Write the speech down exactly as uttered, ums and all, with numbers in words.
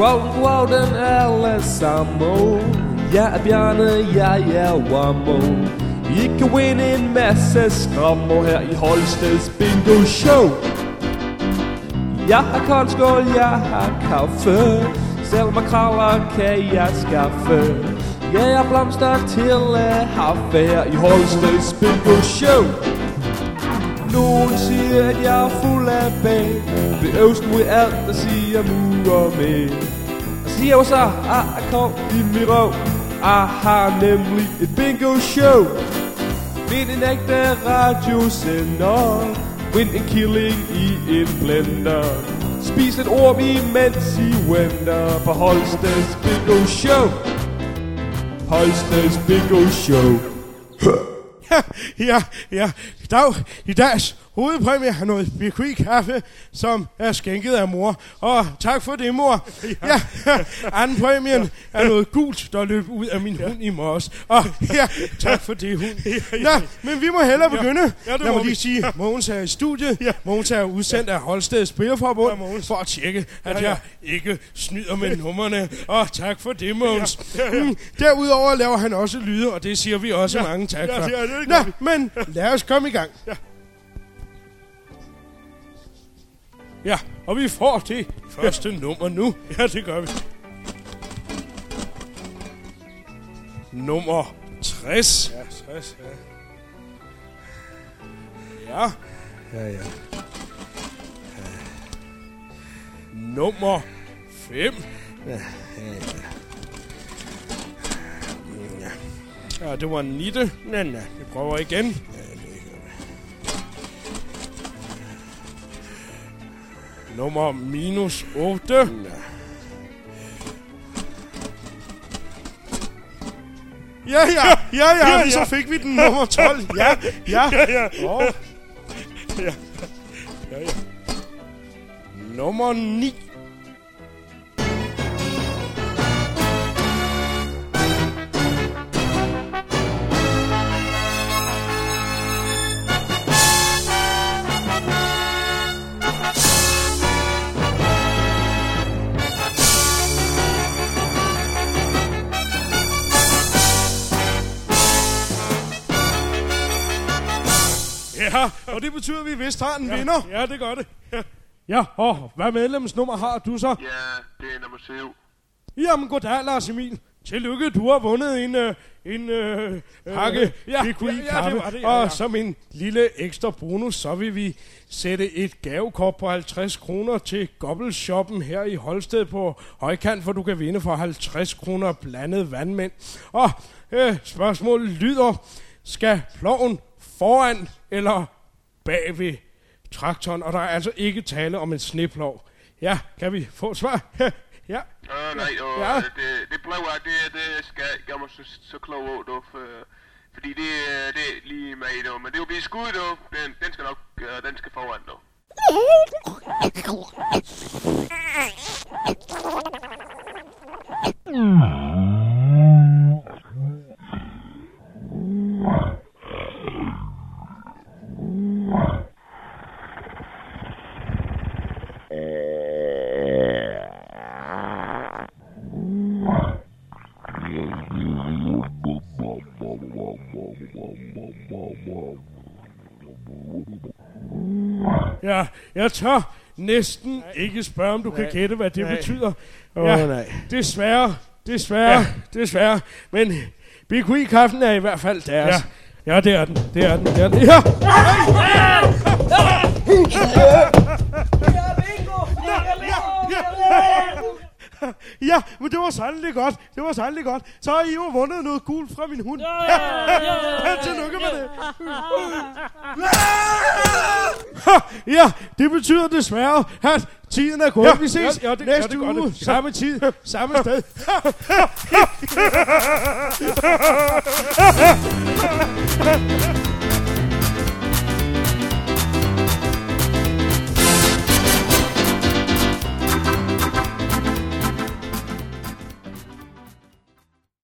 Wow, wow, den alle sammen. Jeg er Bjarne, jeg er Wammo. I kan vinde en masse skrammer her i Holsteds Bingo Show. Jeg har koldskål, jeg har kaffe. Selv makraller kan jeg skaffe. Jeg er blomster til at have her i Holsteds Bingo Show. Nogen siger, at jeg er fuld af bag. Det øvst mod alt, der siger mu og med. Og siger jo så, ah, jeg kom i min røv. Jeg har nemlig et bingo show. Vind en ægte radiosender. Vind en killing i en blender. Spis et orm imens I venter på Holsteds Bingo Show. Holsteds Bingo Show. Ja, ja, dag, i dags hovedpræmie har noget B Q kaffe, som er skænket af mor. Og tak for det, mor. Ja, anden præmien er noget gult, der løb ud af min hund i morges. Og ja, tak for det, hund. Nå, men vi må hellere begynde. Ja, lad mig lige sige, Mogens er i studiet. Ja. Mogens er udsendt af Holsteds Spillerforbund Ja, for at tjekke, at Ja, ja. jeg ikke snyder med nummerne. Og tak for det, Mogens. Ja, ja, ja. Mm, derudover laver han også lyde, og det siger vi også Ja. mange tak Ja, for. det er det, Nå, gør vi. men lad os komme i gang. Ja. Ja, og vi får det første nummer nu. Ja, det gør vi. Nummer tres. Ja, tres, ja. Ja. Ja, ja. Nummer fem. Ja, ja, ja. Ja, det var nitte. Nå, nå. Vi prøver igen. Nummer minus otte. Ja, ja, ja, ja, Ja, ja. så fik vi den nummer tolv. Ja, ja. Ja, ja. Og Ja. Ja, ja. nummer ni. Ja, Og det betyder, at vi vist har en vinder. ja, det gør det. Ja. Ja, og hvad medlemsnummer har du så? Ja, det er nummer syv. Jamen, goddag, Lars Emil. Tillykke, du har vundet en, øh, en øh, pakke ja, B Q ja, ja, det kaffe. var det, ja, Og ja. som en lille ekstra bonus, så vil vi sætte et gavekort på halvtreds kroner til Gobbelshoppen her i Holsted på højkant, for du kan vinde for halvtreds kroner blandet vandmænd. Og øh, spørgsmålet lyder, skal ploven foran eller bag ved traktoren? Og der er altså ikke tale om en sneplov. Ja, kan vi få et svar? Ja. Åh, nej, og Ja. ja. det, det blev det, det skal jeg gøre mig så, så klog over, du, for, fordi det, det er lige med, du, men det vil blive skud, du, den, den skal nok, uh, den skal foran, du. Ja, jeg tør næsten ikke spørge, om du kan gætte, hvad det Nej. betyder. Åh, Ja, nej. desværre, desværre, Ja. desværre. Men B Q-kaffen er i hvert fald deres. Ja. Ja, det er den, det er den, det er den. Ja! Ja, men det var sandelig godt. Det var sandelig godt. Så har I jo vundet noget gult fra min hund. Ja, tillykke med det. Ja, det betyder desværre, at tiden er gået. Ja, Vi ses ja, ja, det- næste ja, det gør uge. det. Samme tid, samme sted.